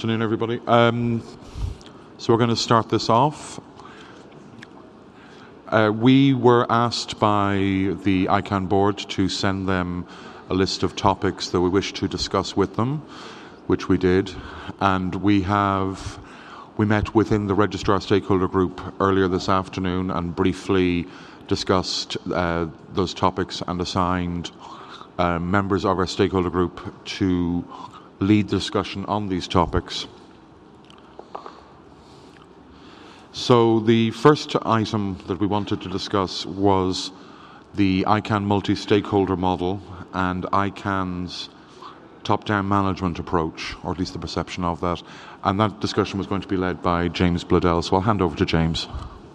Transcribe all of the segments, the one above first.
Afternoon, everybody. So we're going to start this off. We were asked by the ICANN board to send them a list of topics that we wish to discuss with them, which we did, and we met within the registrar stakeholder group earlier this afternoon and briefly discussed those topics and assigned members of our stakeholder group to lead the discussion on these topics. So the first item that we wanted to discuss was the ICANN multi-stakeholder model and ICANN's top-down management approach, or at least the perception of that. And that discussion was going to be led by James Bladell. So I'll hand over to James.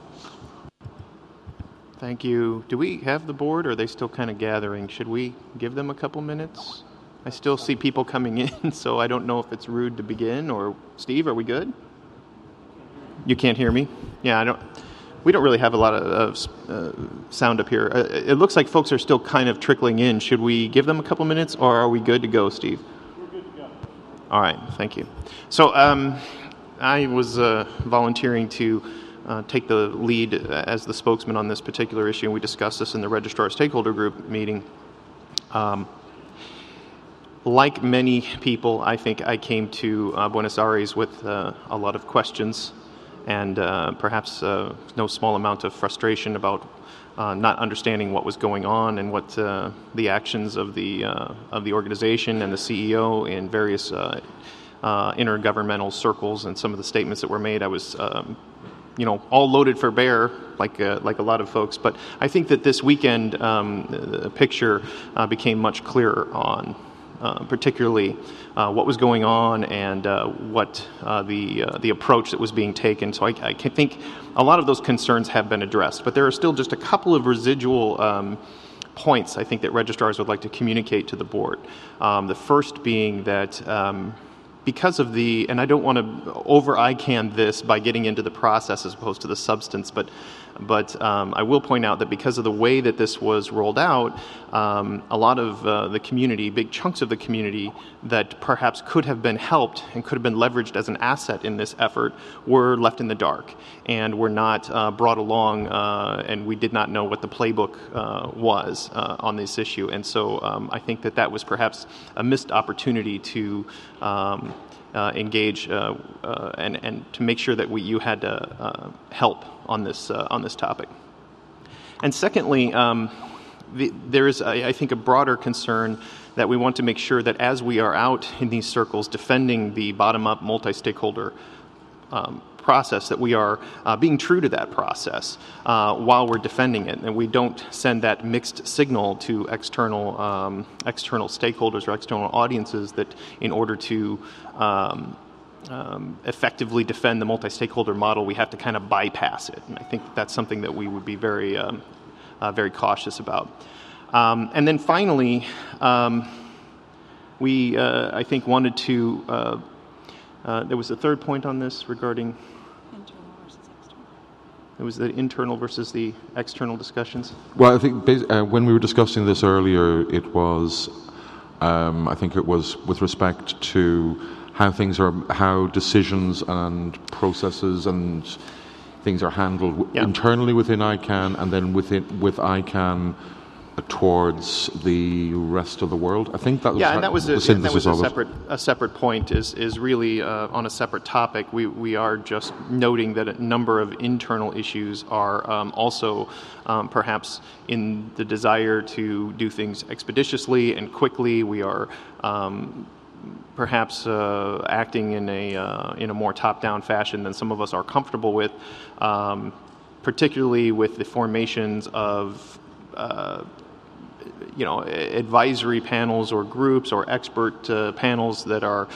Thank you. Do we have the board, or are they still kind of gathering? Should we give them a couple minutes? I still see people coming in, so I don't know if it's rude to begin. Or Steve, are we good? You can't hear me? Yeah, we don't really have a lot of sound up here. It looks like folks are still kind of trickling in. Should we give them a couple minutes, or are we good to go, Steve? We're good to go. All right, thank you. So I was volunteering to take the lead as the spokesman on this particular issue, and we discussed this in the registrar stakeholder group meeting. Like many people, I think I came to Buenos Aires with a lot of questions and perhaps no small amount of frustration about not understanding what was going on and what the actions of the organization and the CEO in various intergovernmental circles and some of the statements that were made. I was all loaded for bear, like a lot of folks. But I think that this weekend, the picture became much clearer on particularly what was going on and what the approach that was being taken. So I think a lot of those concerns have been addressed, but there are still just a couple of residual points I think that registrars would like to communicate to the board. The first being that because of and I don't want to over ICANN this by getting into the process as opposed to the substance, but I will point out that because of the way that this was rolled out, a lot of the community, big chunks of the community that perhaps could have been helped and could have been leveraged as an asset in this effort were left in the dark and were not brought along, and we did not know what the playbook was on this issue. And so I think that was perhaps a missed opportunity to engage and to make sure that you had help on this topic. And secondly, there is, I think, a broader concern that we want to make sure that as we are out in these circles defending the bottom-up multi-stakeholder process, that we are being true to that process while we're defending it, and we don't send that mixed signal to external stakeholders or external audiences that in order to effectively defend the multi-stakeholder model, we have to kind of bypass it. And I think that's something that we would be very cautious about. And then finally, we I think wanted to. There was a third point on this regarding. It was the internal versus the external discussions. Well, I think when we were discussing this earlier, it was, I think it was with respect to how decisions and processes and things are handled internally within ICANN and then with ICANN towards the rest of the world. I think that was and that was a separate point. Is really on a separate topic. We are just noting that a number of internal issues are also perhaps in the desire to do things expeditiously and quickly. We are perhaps acting in a more top-down fashion than some of us are comfortable with, particularly with the formations of advisory panels or groups or expert panels that are,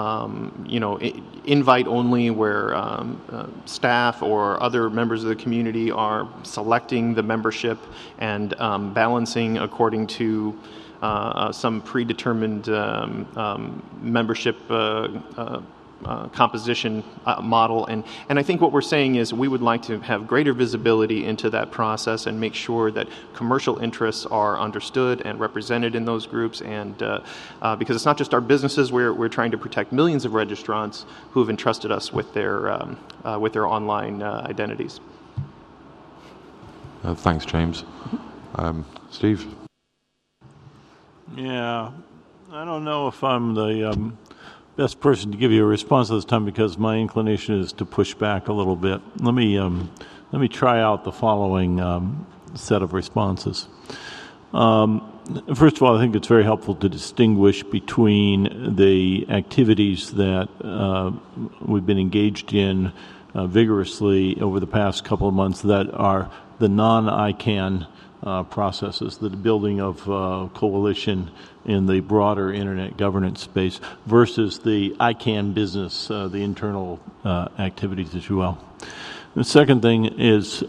invite only, where staff or other members of the community are selecting the membership and balancing according to some predetermined membership composition model. And I think what we're saying is we would like to have greater visibility into that process and make sure that commercial interests are understood and represented in those groups. And because it's not just our businesses, we're trying to protect millions of registrants who have entrusted us with their online identities. Thanks, James. Steve? Yeah, I don't know if I'm the best person to give you a response this time because my inclination is to push back a little bit. Let me try out the following set of responses. First of all, I think it's very helpful to distinguish between the activities that we've been engaged in vigorously over the past couple of months that are the non-ICANN processes, the building of coalition in the broader internet governance space versus the ICANN business, the internal activities as well. The second thing is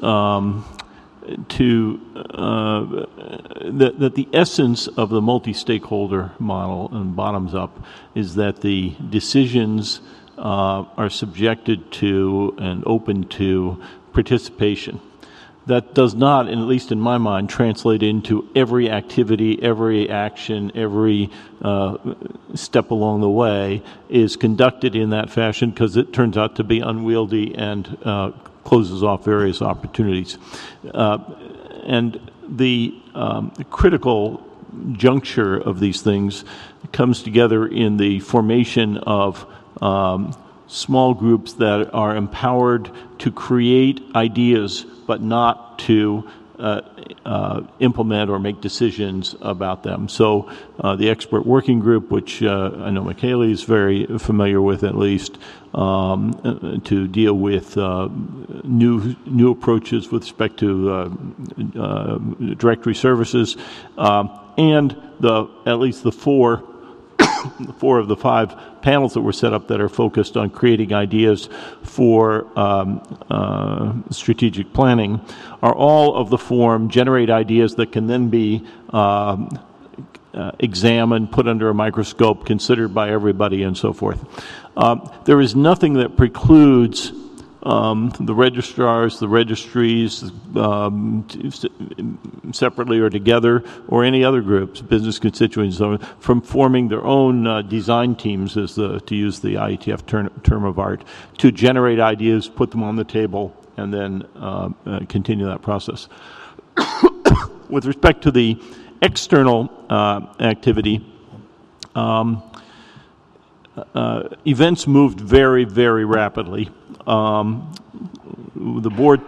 that the essence of the multi-stakeholder model and bottoms up is that the decisions are subjected to and open to participation. That does not, at least in my mind, translate into every activity, every action, every step along the way is conducted in that fashion because it turns out to be unwieldy and closes off various opportunities. And the critical juncture of these things comes together in the formation of small groups that are empowered to create ideas but not to implement or make decisions about them. So the expert working group, which I know Michaela is very familiar with at least, to deal with new approaches with respect to directory services, and at least the four of the 5 panels that were set up that are focused on creating ideas for strategic planning are all of the form generate ideas that can then be examined, put under a microscope, considered by everybody, and so forth. There is nothing that precludes the registrars, the registries, separately or together, or any other groups, business constituents, from forming their own design teams, to use the IETF term of art, to generate ideas, put them on the table, and then continue that process. With respect to the external activity, events moved very, very rapidly. The board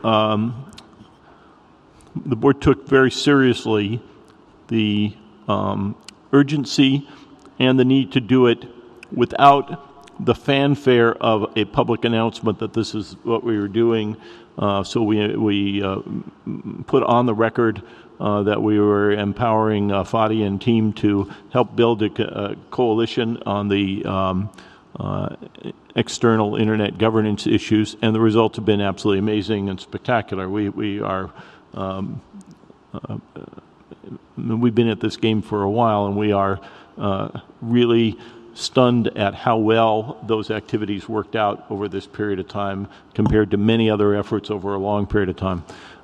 took very seriously the urgency and the need to do it without the fanfare of a public announcement that this is what we were doing. So we put on the record that we were empowering Fadi and team to help build a coalition on the external internet governance issues, and the results have been absolutely amazing and spectacular. We've been at this game for a while, and we are really stunned at how well those activities worked out over this period of time compared to many other efforts over a long period of time.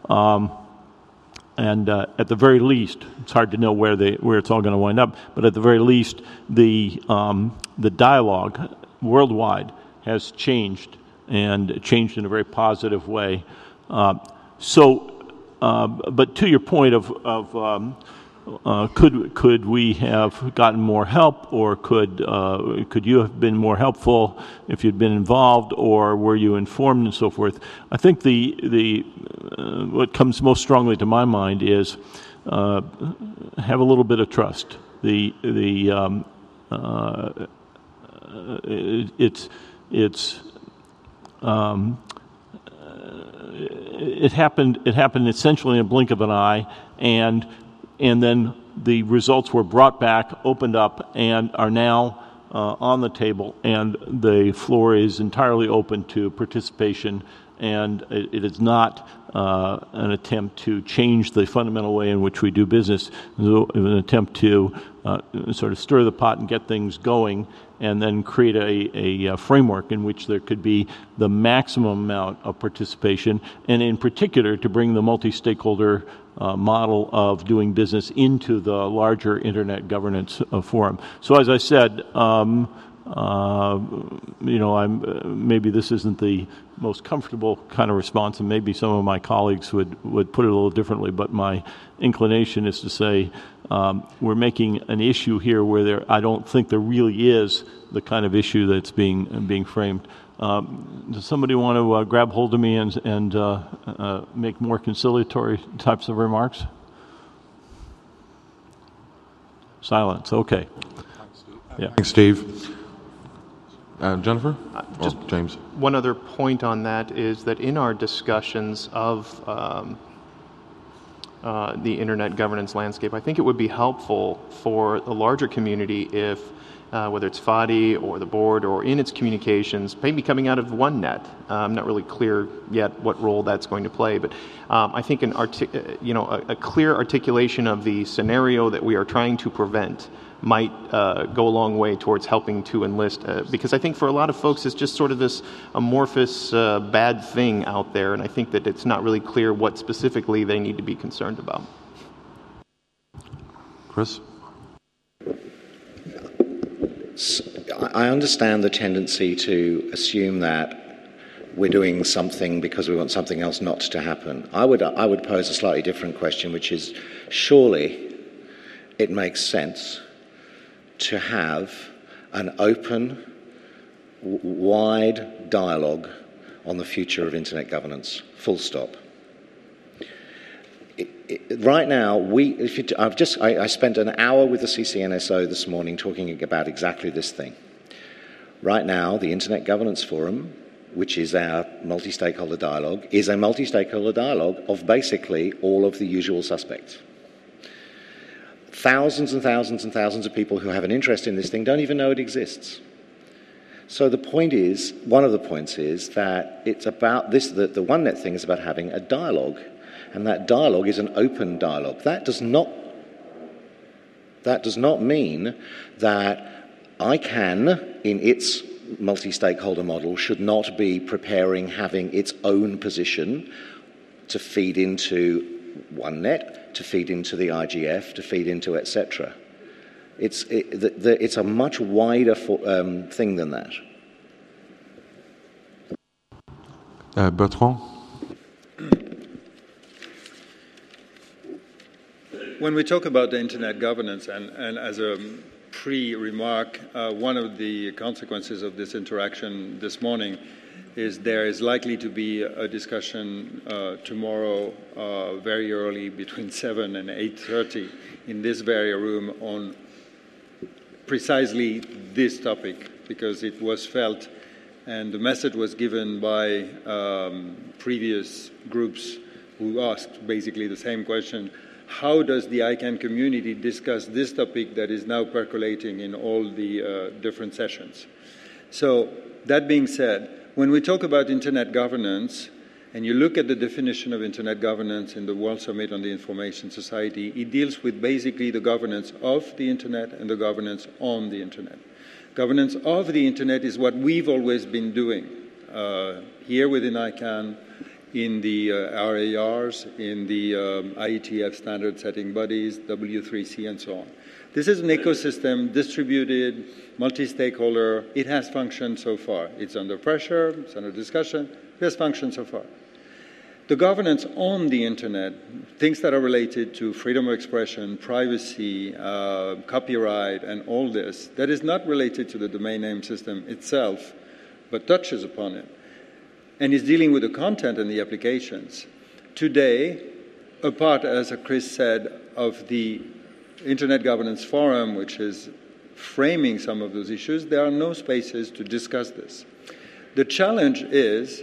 And at the very least, it's hard to know where it's all going to wind up, but at the very least, the dialogue worldwide has changed, and changed in a very positive way. But to your point of could we have gotten more help, or could you have been more helpful if you'd been involved, or were you informed, and so forth? I think the what comes most strongly to my mind is have a little bit of trust. It happened essentially in a blink of an eye, and then the results were brought back, opened up, and are now on the table, and the floor is entirely open to participation, and it is not an attempt to change the fundamental way in which we do business. It's an attempt to sort of stir the pot and get things going, and then create a framework in which there could be the maximum amount of participation, and in particular to bring the multi-stakeholder model of doing business into the larger Internet Governance Forum. So as I said, maybe this isn't the most comfortable kind of response, and maybe some of my colleagues would put it a little differently, but my inclination is to say we're making an issue here where I don't think there really is the kind of issue that's being framed. Does somebody want to grab hold of me and make more conciliatory types of remarks? Silence. Okay. Yeah. Thanks, Steve. Jennifer? Just James? One other point on that is that in our discussions of the Internet governance landscape, I think it would be helpful for the larger community if, whether it's FADI or the board or in its communications, maybe coming out of OneNet, I'm not really clear yet what role that's going to play, but I think a clear articulation of the scenario that we are trying to prevent might go a long way towards helping to enlist, because I think for a lot of folks it's just sort of this amorphous bad thing out there, and I think that it's not really clear what specifically they need to be concerned about. Chris? I understand the tendency to assume that we're doing something because we want something else not to happen. I would pose a slightly different question, which is, surely it makes sense to have an open, wide dialogue on the future of Internet governance, full stop. Right now, I spent an hour with the CCNSO this morning talking about exactly this thing. Right now, the Internet Governance Forum, which is our multi-stakeholder dialogue, is a multi-stakeholder dialogue of basically all of the usual suspects. Thousands and thousands and thousands of people who have an interest in this thing don't even know it exists. So one of the points is that it's about this, the OneNet thing is about having a dialogue, and that dialogue is an open dialogue. That does not mean that ICANN, in its multi-stakeholder model, should not be having its own position to feed into OneNet, to feed into the IGF, to feed into etc. It's a much wider thing than that. Bertrand? When we talk about the Internet governance, and as a pre-remark, one of the consequences of this interaction this morning is there is likely to be a discussion tomorrow very early between 7 and 8:30 in this very room on precisely this topic, because it was felt and the message was given by previous groups who asked basically the same question: how does the ICANN community discuss this topic that is now percolating in all the different sessions? So that being said, when we talk about Internet governance, and you look at the definition of Internet governance in the World Summit on the Information Society, it deals with basically the governance of the Internet and the governance on the Internet. Governance of the Internet is what we've always been doing here within ICANN, in the RARs, in the IETF standard setting bodies, W3C, and so on. This is an ecosystem, distributed, multi-stakeholder. It has functioned so far. It's under pressure, it's under discussion. It has functioned so far. The governance on the Internet, things that are related to freedom of expression, privacy, copyright, and all this, that is not related to the domain name system itself, but touches upon it, and is dealing with the content and the applications. Today, a part, as Chris said, of the Internet Governance Forum, which is framing some of those issues, there are no spaces to discuss this. The challenge is,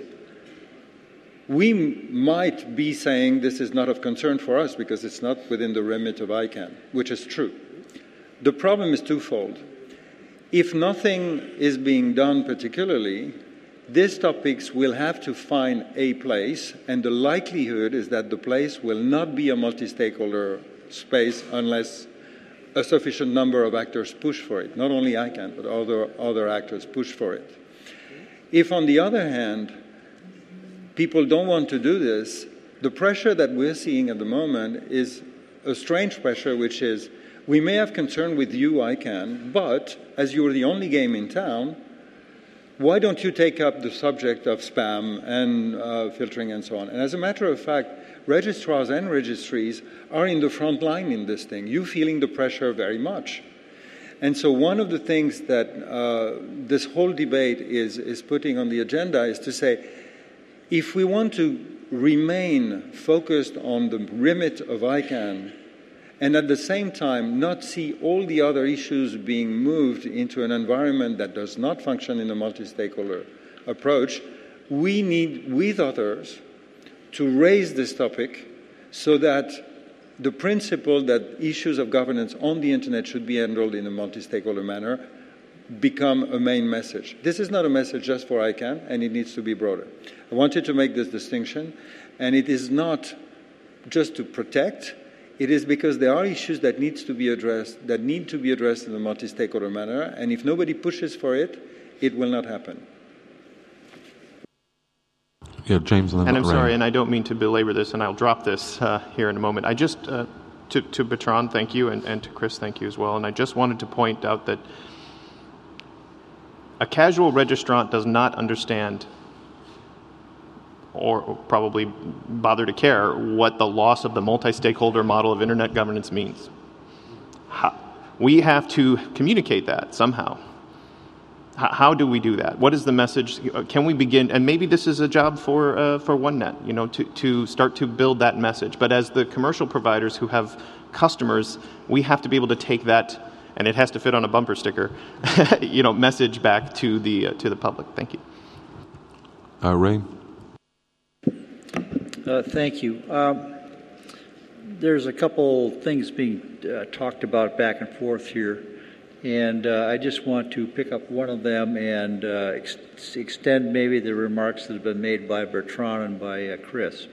we might be saying this is not of concern for us because it's not within the remit of ICANN, which is true. The problem is twofold. If nothing is being done particularly, these topics will have to find a place, and the likelihood is that the place will not be a multi-stakeholder space unless a sufficient number of actors push for it. Not only ICANN, but other actors push for it. If, on the other hand, people don't want to do this, the pressure that we're seeing at the moment is a strange pressure, which is, we may have concern with you, ICANN, but as you're the only game in town, why don't you take up the subject of spam and filtering and so on? And as a matter of fact, registrars and registries are in the front line in this thing. You're feeling the pressure very much. And so one of the things that this whole debate is putting on the agenda is to say, if we want to remain focused on the remit of ICANN, and at the same time not see all the other issues being moved into an environment that does not function in a multi-stakeholder approach, we need, with others, to raise this topic so that the principle that issues of governance on the internet should be handled in a multi-stakeholder manner become a main message. This is not a message just for ICANN, and it needs to be broader. I wanted to make this distinction, and it is not just to protect. It is because there are issues that need to be addressed in a multi-stakeholder manner, and if nobody pushes for it, it will not happen. Yeah, James, and I'm sorry, and I don't mean to belabor this, and I'll drop this here in a moment. I just, to Bertrand, thank you, and to Chris, thank you as well. And I just wanted to point out that a casual registrant does not understand or probably bother to care what the loss of the multi-stakeholder model of internet governance means. We have to communicate that somehow. How do we do that? What is the message? Can we begin? And maybe this is a job for OneNet, to start to build that message. But as the commercial providers who have customers, we have to be able to take that, and it has to fit on a bumper sticker, message back to the public. Thank you. Ray. Thank you. There's a couple things being talked about back and forth here, and I just want to pick up one of them and extend maybe the remarks that have been made by Bertrand and by Chris.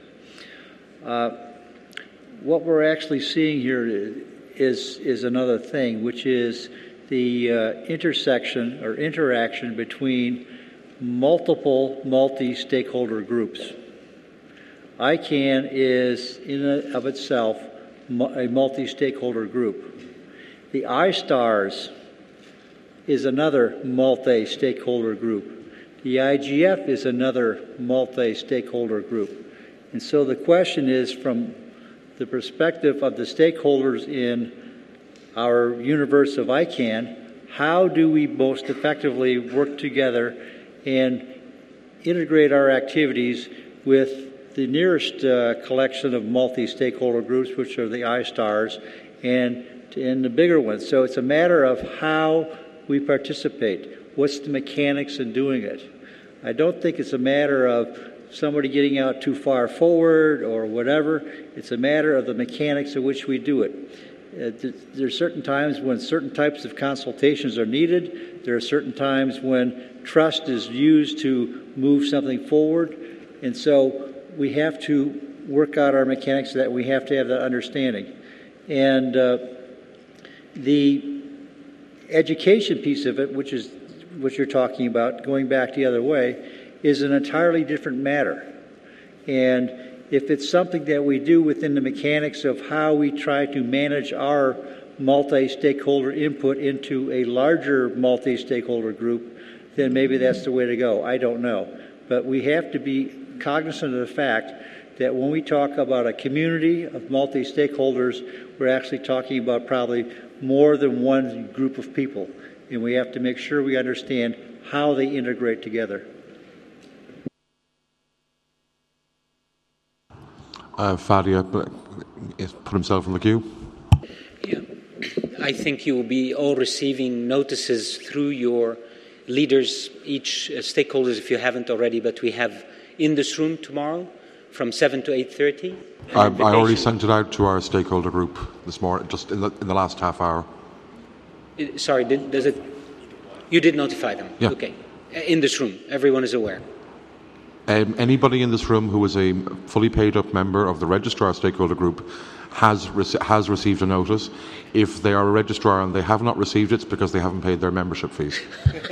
What we're actually seeing here is another thing, which is the intersection or interaction between multiple multi-stakeholder groups. ICANN is, in and of itself, a multi-stakeholder group. The iStars is another multi-stakeholder group. The IGF is another multi-stakeholder group. And so the question is, from the perspective of the stakeholders in our universe of ICANN, how do we most effectively work together and integrate our activities with the nearest collection of multi-stakeholder groups, which are the iStars, and the bigger ones. So it's a matter of how we participate. What's the mechanics in doing it? I don't think it's a matter of somebody getting out too far forward or whatever. It's a matter of the mechanics in which we do it. There are certain times when certain types of consultations are needed. There are certain times when trust is used to move something forward. And so we have to work out our mechanics, that we have to have that understanding. And the education piece of it, which is what you're talking about, going back the other way, is an entirely different matter. And if it's something that we do within the mechanics of how we try to manage our multi-stakeholder input into a larger multi-stakeholder group, then maybe that's the way to go. I don't know. But we have to be cognizant of the fact that when we talk about a community of multi-stakeholders, we're actually talking about probably more than one group of people. And we have to make sure we understand how they integrate together. Fadia put himself in the queue. Yeah. I think you will be all receiving notices through your leaders, each stakeholders, if you haven't already, but we have in this room tomorrow from 7 to 8:30. I already sent it out to our stakeholder group this morning, just in the last half hour. Sorry, does it? You did notify them? Yeah. Okay. In this room, everyone is aware. Anybody in this room who is a fully paid up member of the registrar stakeholder group has received a notice. If they are a registrar and they have not received it, it's because they haven't paid their membership fees.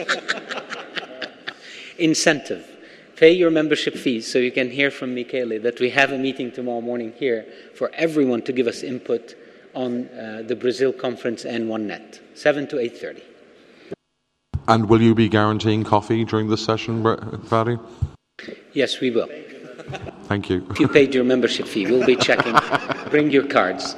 Incentive. Pay your membership fees so you can hear from Michele that we have a meeting tomorrow morning here for everyone to give us input on the Brazil conference and OneNet, 7 to 8:30. And will you be guaranteeing coffee during this session, Fadi? Yes, we will. Thank you. If you paid your membership fee, we'll be checking. Bring your cards.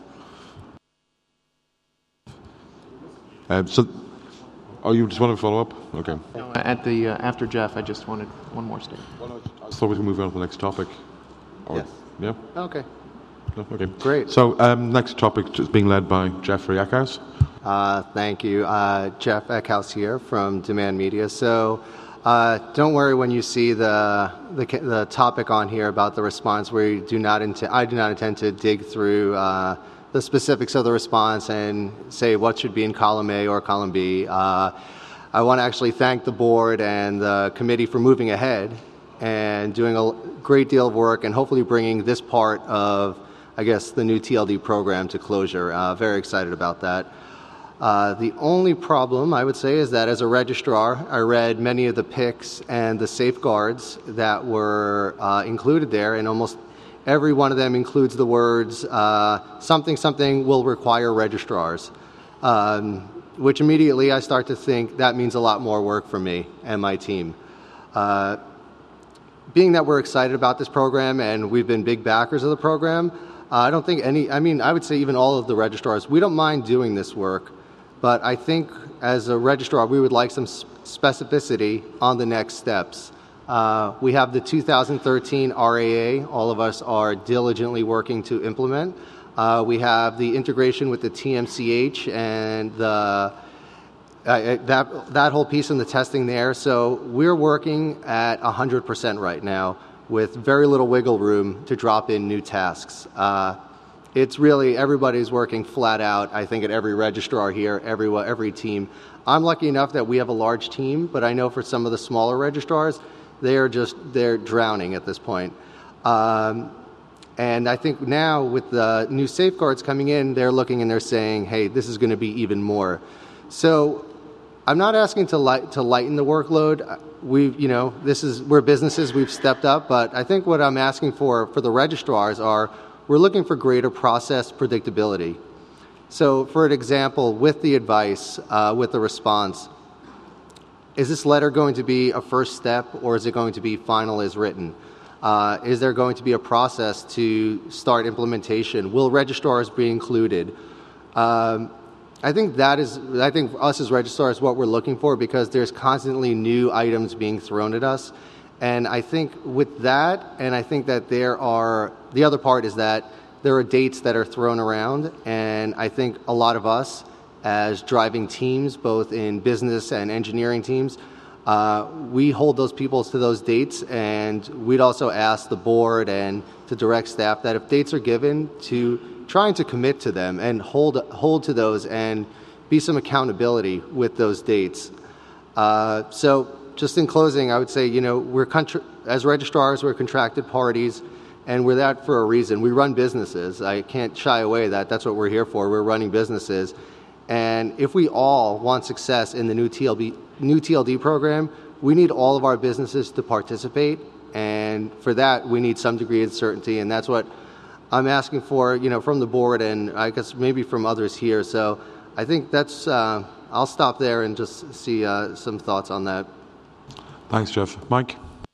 You just want to follow up? Okay. No, at the after Jeff, I just wanted one more statement. I thought we could move on to the next topic. Yes. Yeah? Okay. No? Okay. Great. So next topic is being led by Jeffrey Eckhouse. Thank you. Jeff Eckhouse here from Demand Media. So don't worry when you see the topic on here about the response. I do not intend to dig through the specifics of the response and say what should be in column A or column B. I want to actually thank the board and the committee for moving ahead and doing a great deal of work and hopefully bringing this part of, I guess, the new TLD program to closure. Very excited about that. The only problem, I would say, is that as a registrar, I read many of the picks and the safeguards that were included there, and almost every one of them includes the words, something will require registrars, which immediately I start to think that means a lot more work for me and my team. Being that we're excited about this program and we've been big backers of the program, I don't think I would say even all of the registrars, we don't mind doing this work, but I think as a registrar, we would like some specificity on the next steps. We have the 2013 RAA, all of us are diligently working to implement. We have the integration with the TMCH and that whole piece in the testing there. So we're working at 100% right now with very little wiggle room to drop in new tasks. It's really, everybody's working flat out, I think, at every registrar here, every team. I'm lucky enough that we have a large team, but I know for some of the smaller registrars, they're drowning at this point. And I think now with the new safeguards coming in, they're looking and they're saying, hey, this is going to be even more. So I'm not asking to lighten the workload. We're businesses, we've stepped up, but I think what I'm asking for the registrars we're looking for greater process predictability. So for an example, with the advice, with the response, is this letter going to be a first step or is it going to be final as written? Is there going to be a process to start implementation? Will registrars be included? I think us as registrars, what we're looking for, because there's constantly new items being thrown at us. And I think with that, and I think that the other part is that there are dates that are thrown around, and I think a lot of us as driving teams, both in business and engineering teams, we hold those people to those dates, and we'd also ask the board and to direct staff that if dates are given, to trying to commit to them and hold to those and be some accountability with those dates. So just in closing, I would say, as registrars, we're contracted parties, and we're that for a reason. We run businesses. I can't shy away that's what we're here for. We're running businesses. And if we all want success in the new TLD program, we need all of our businesses to participate. And for that, we need some degree of certainty. And that's what I'm asking for, from the board and I guess maybe from others here. So I think that's, I'll stop there and just see some thoughts on that. Thanks, Jeff. Mike?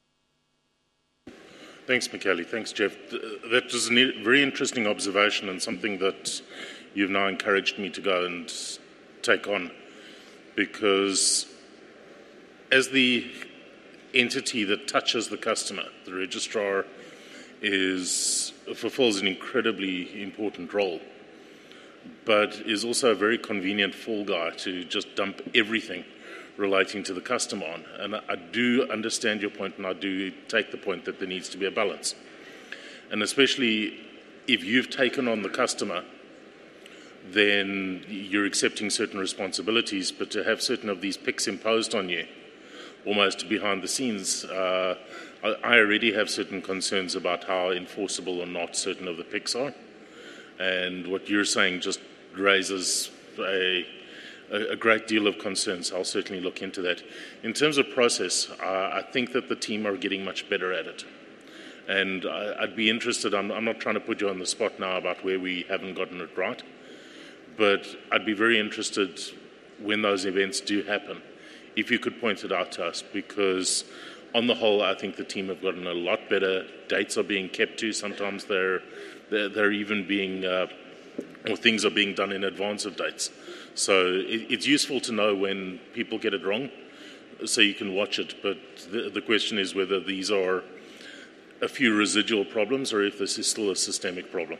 Thanks, Michele. Thanks, Jeff. That was a very interesting observation and something that you've now encouraged me to go and take on, because as the entity that touches the customer, the registrar fulfills an incredibly important role, but is also a very convenient fall guy to just dump everything relating to the customer on. And I do understand your point, and I do take the point that there needs to be a balance. And especially if you've taken on the customer, then you're accepting certain responsibilities, but to have certain of these picks imposed on you, almost behind the scenes, I I already have certain concerns about how enforceable or not certain of the PICs are. And what you're saying just raises a great deal of concerns. I'll certainly look into that. In terms of process, I think that the team are getting much better at it. And I'd be interested, I'm not trying to put you on the spot now about where we haven't gotten it right, but I'd be very interested when those events do happen, if you could point it out to us, because on the whole, I think the team have gotten a lot better. Dates are being kept to. Sometimes they're even being, or things are being done in advance of dates. So it's useful to know when people get it wrong, so you can watch it. But the question is whether these are a few residual problems or if this is still a systemic problem.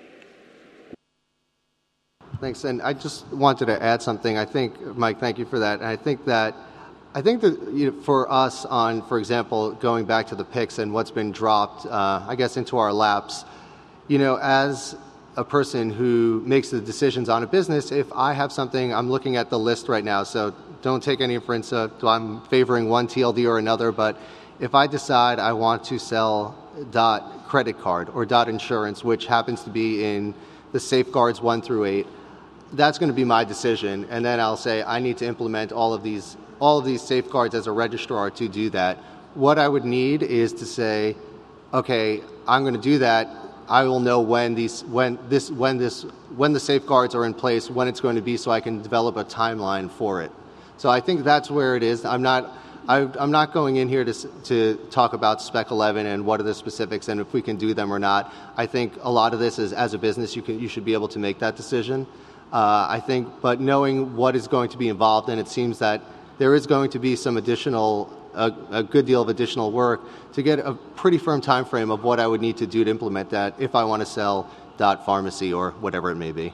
Thanks. And I just wanted to add something. I think, Mike, thank you for that. And I think that for us on, for example, going back to the PICs and what's been dropped, I guess, into our laps, as a person who makes the decisions on a business, if I have something, I'm looking at the list right now, so don't take any inference of I'm favoring one TLD or another, but if I decide I want to sell DOT credit card or DOT insurance, which happens to be in the safeguards 1 through 8, that's going to be my decision. And then I'll say I need to implement all of these safeguards as a registrar to do that. What I would need is to say, okay, I'm going to do that. I will know when the safeguards are in place, when it's going to be, so I can develop a timeline for it. So I think that's where it is. I'm not going in here to talk about Spec 11 and what are the specifics and if we can do them or not. I think a lot of this is, as a business, you should be able to make that decision. I think, but knowing what is going to be involved, and it seems that there is going to be some a good deal of additional work to get a pretty firm time frame of what I would need to do to implement that if I want to sell DOT pharmacy or whatever it may be.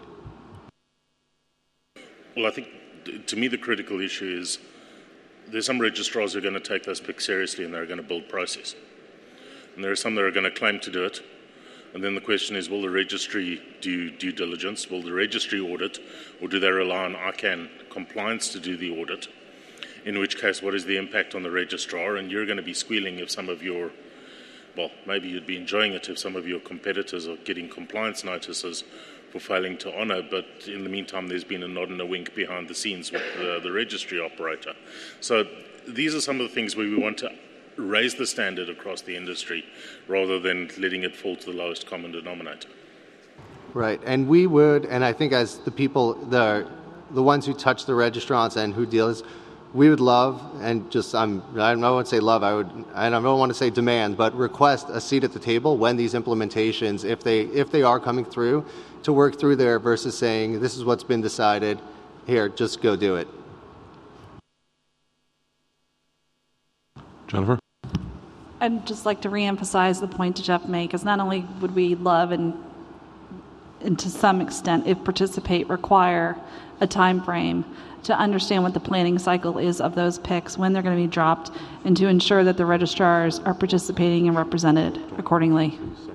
Well, I think to me the critical issue is there's some registrars who are going to take those PICs seriously and they're going to build process. And there are some that are going to claim to do it. And then the question is, will the registry do due diligence? Will the registry audit? Or do they rely on ICANN compliance to do the audit? In which case, what is the impact on the registrar? And you're going to be squealing if some of your, well, maybe you'd be enjoying it if some of your competitors are getting compliance notices for failing to honour, but in the meantime there's been a nod and a wink behind the scenes with the registry operator. So these are some of the things where we want to raise the standard across the industry rather than letting it fall to the lowest common denominator. Right, and we would, and I think as the people, the ones who touch the registrants and who deal with, we would love, and just I don't want to say love, and I don't want to say demand, but request a seat at the table when these implementations, if they are coming through, to work through there versus saying this is what's been decided, here, just go do it. Jennifer? I'd just like to reemphasize the point that Jeff made, because not only would we love and to some extent, if participate, require a time frame to understand what the planning cycle is of those PICs, when they're going to be dropped, and to ensure that the registrars are participating and represented accordingly.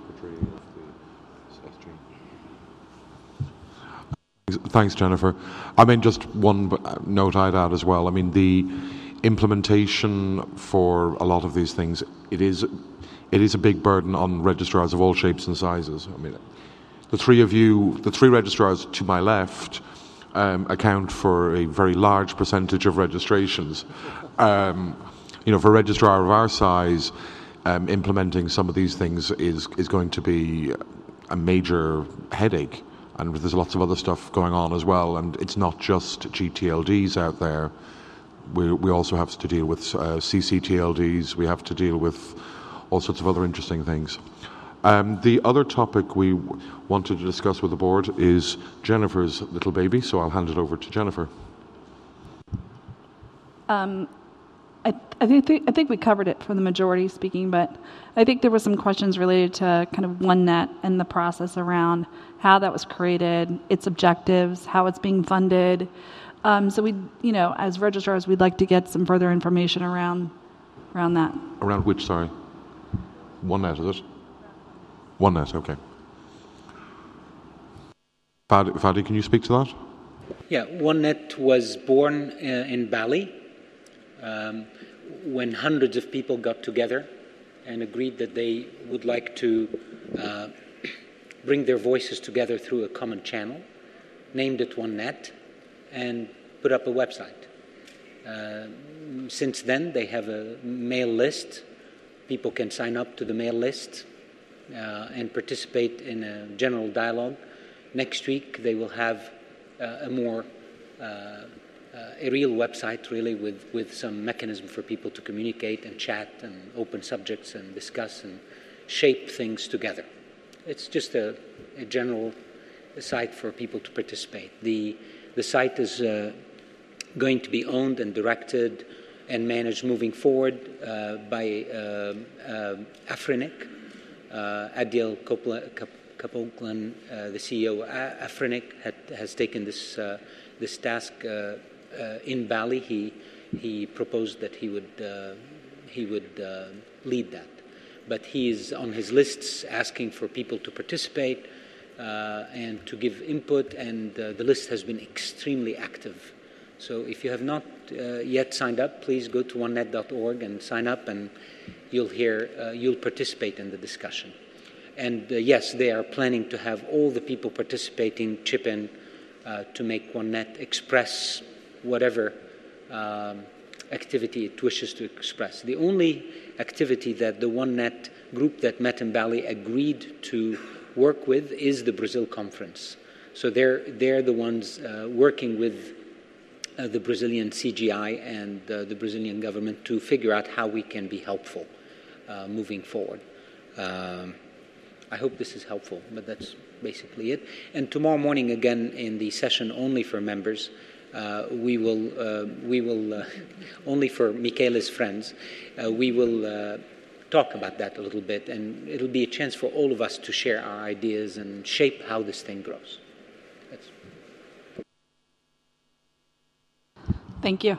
Thanks, Jennifer. I mean, just one note I'd add as well. I mean, the implementation for a lot of these things, it is a big burden on registrars of all shapes and sizes. I mean, the three registrars to my left account for a very large percentage of registrations. For a registrar of our size, implementing some of these things is going to be a major headache. And there's lots of other stuff going on as well. And it's not just GTLDs out there. We also have to deal with CCTLDs. We have to deal with all sorts of other interesting things. The other topic we wanted to discuss with the board is Jennifer's little baby, so I'll hand it over to Jennifer. I think we covered it for the majority speaking, but I think there were some questions related to kind of OneNet and the process around how that was created, its objectives, how it's being funded. So we, as registrars, we'd like to get some further information around that. Around which, sorry? OneNet, is it? OneNet, okay. Fadi, can you speak to that? Yeah, OneNet was born in Bali when hundreds of people got together and agreed that they would like to bring their voices together through a common channel, named it OneNet, and put up a website. Since then, they have a mail list. People can sign up to the mail list and participate in a general dialogue. Next week, they will have a real website, really, with some mechanism for people to communicate and chat and open subjects and discuss and shape things together. It's just a general site for people to participate. The site is going to be owned and directed and managed moving forward by Afrinic. Adil Kapoglan, the CEO of Afrinic, has taken this task in Bali. He proposed that he would lead that, but he is on his lists asking for people to participate and to give input, and the list has been extremely active. So if you have not yet signed up, please go to onenet.org and sign up, and you'll participate in the discussion. And yes, they are planning to have all the people participating chip in to make OneNet express whatever activity it wishes to express. The only activity that the OneNet group that met in Bali agreed to work with is the Brazil conference. So they're the ones working with the Brazilian CGI and the Brazilian government to figure out how we can be helpful moving forward. I hope this is helpful, but that's basically it. And tomorrow morning, again, in the session only for members, we will only for Michele's friends, we will talk about that a little bit, and it'll be a chance for all of us to share our ideas and shape how this thing grows. Thank you.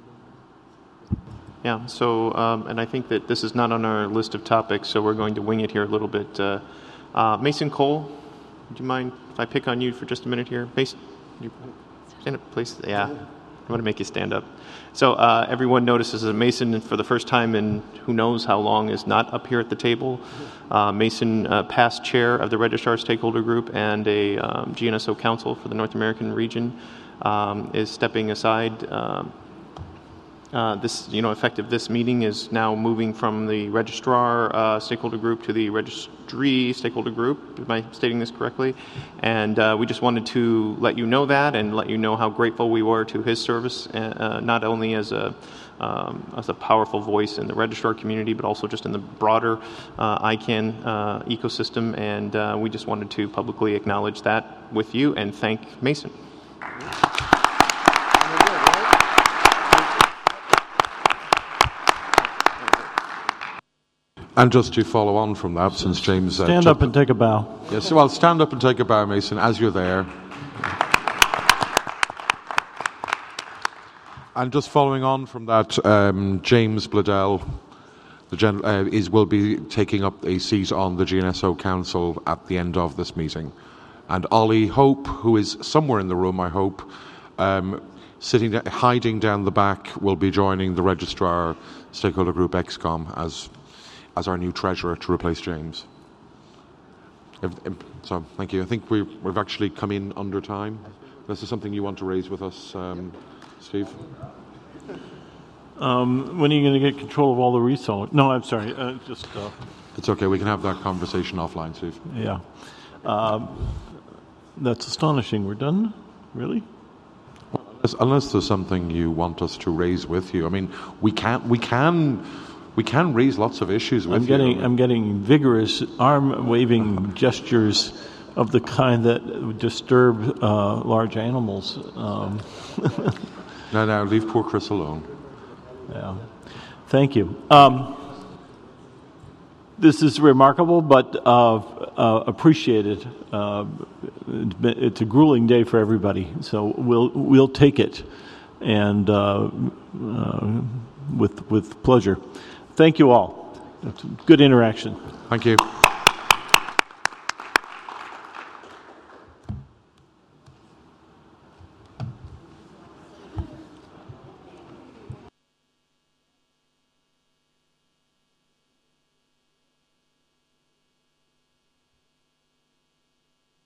Yeah, so, and I think that this is not on our list of topics, so we're going to wing it here a little bit. Mason Cole, would you mind if I pick on you for just a minute here? Mason, you stand up, please. Yeah, I want to make you stand up. So everyone notices that Mason, for the first time in who knows how long, is not up here at the table. Mason, past chair of the Registrar Stakeholder Group and a GNSO Council for the North American region, is stepping aside. Effective this meeting, is now moving from the Registrar Stakeholder Group to the Registry Stakeholder Group. Am I stating this correctly? And we just wanted to let you know that and let you know how grateful we were to his service, not only as a powerful voice in the registrar community, but also just in the broader ICANN ecosystem. And we just wanted to publicly acknowledge that with you and thank Mason. And just to follow on from that, since James... stand up and take a bow. Yes, well, stand up and take a bow, Mason, as you're there. And just following on from that, James Bladell will be taking up a seat on the GNSO Council at the end of this meeting. And Ollie Hope, who is somewhere in the room, I hope, hiding down the back, will be joining the Registrar Stakeholder Group XCOM as our new treasurer to replace James. So, thank you. I think we've actually come in under time. This is something you want to raise with us, Steve? When are you going to get control of all the resellers? No, I'm sorry. It's okay. We can have that conversation offline, Steve. Yeah. That's astonishing. We're done? Really? Unless there's something you want us to raise with you. I mean, we can raise lots of issues with you. I'm getting vigorous arm-waving gestures of the kind that would disturb large animals. No, leave poor Chris alone. Yeah. Thank you. This is remarkable, but appreciated. It's a grueling day for everybody, so we'll take it, and with pleasure. Thank you all. Good interaction. Thank you.